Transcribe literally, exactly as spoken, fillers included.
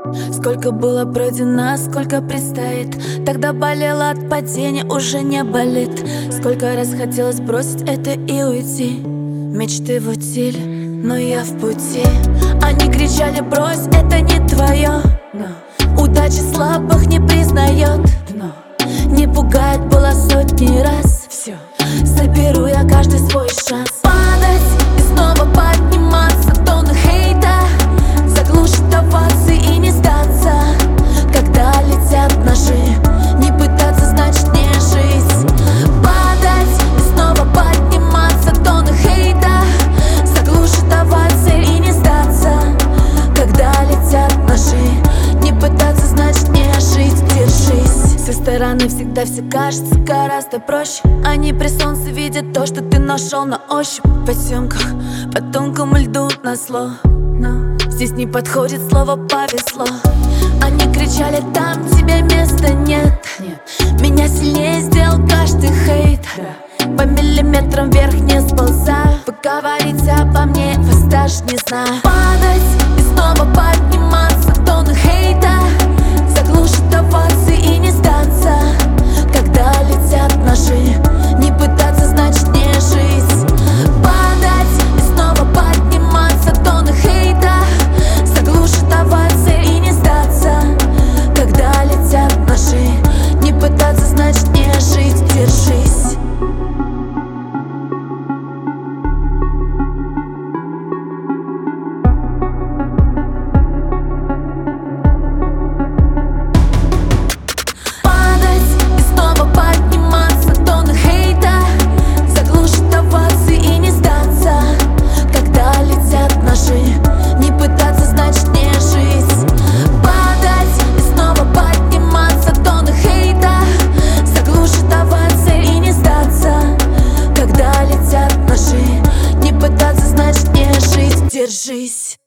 Сколько было пройдено, сколько предстоит. Тогда болело от падения, уже не болит. Сколько раз хотелось бросить это и уйти. Мечты в утиль, но я в пути. Они кричали: брось, это не твое. Удача слабых не признает. Не пугает, было сотни раз. Все, заберу я каждый свой шанс. Падать и снова подниматься, тонны хейта заглушит овации и не сдаться. Когда летят ножи, не пытаться, значит не жизнь. Падать и снова подниматься, тонны хейта заглушит овации и не сдаться. Когда летят ножи, не пытаться, значит не жить. Держись. Со стороны всегда все кажется гораздо проще. Они при солнце видят то, что ты нашел на ощупь. В потемках, по тонкому льду назло. Но здесь не подходит слово «повезло». Они кричали: там тебе места нет. Меня сильнее сделал каждый хейт. По миллиметрам вверх не сползаю. Вы говорите обо мне, вас даже не знаю. Падать и снова подниматься, тонны хейта заглушит овации и не сдаться. Когда летят ножи, не пытаться, значит не жизнь. Падать и снова подниматься, тонны хейта заглушит овации и не сдаться. Когда летят ножи, не пытаться, значит не жить. Держись. Держись.